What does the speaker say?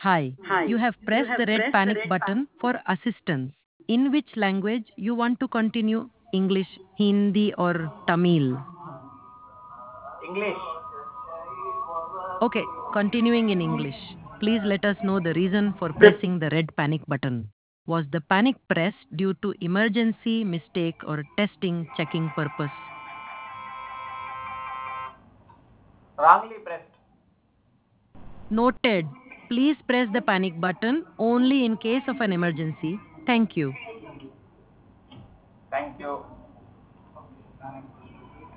Hi, you have pressed the red panic button for assistance. In which language you want to continue? English, Hindi, or Tamil? English. Okay, continuing in English. Please let us know the reason for pressing the red panic button. Was the panic pressed due to emergency, mistake, or testing checking purpose? Wrongly pressed. Noted. Please press the panic button only in case of an emergency. Thank you.